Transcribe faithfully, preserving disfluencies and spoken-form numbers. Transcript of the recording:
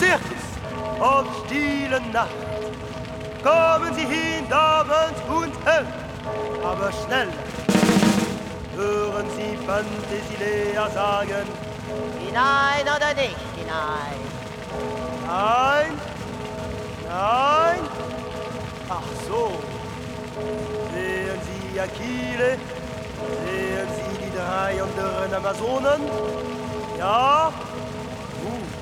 Zirkus und stille Nacht. Kommen Sie hin, Damen und Herren, aber schnell. Hören Sie Fantasilea sagen, Hinein oder nicht hinein? nein, nein. Ach so. Sehen Sie Achille, sehen Sie die drei anderen Amazonen? Ja? Gut.